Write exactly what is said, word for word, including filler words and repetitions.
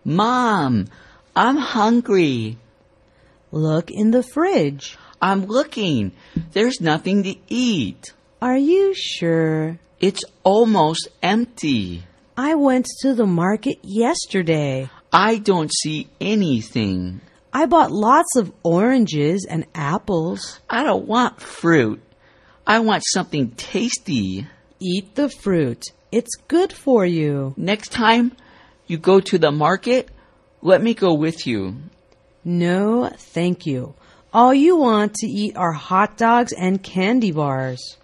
Mom, I'm hungry. Look in the fridge. I'm looking. There's nothing to eat. Are you sure? It's almost empty. I went to the market yesterday. I don't see anything. I bought lots of oranges and apples. I don't want fruit. I want something tasty. Eat the fruit. It's good for you. Next time you go to the market, let me go with you. No, thank you. All you want to eat are hot dogs and candy bars.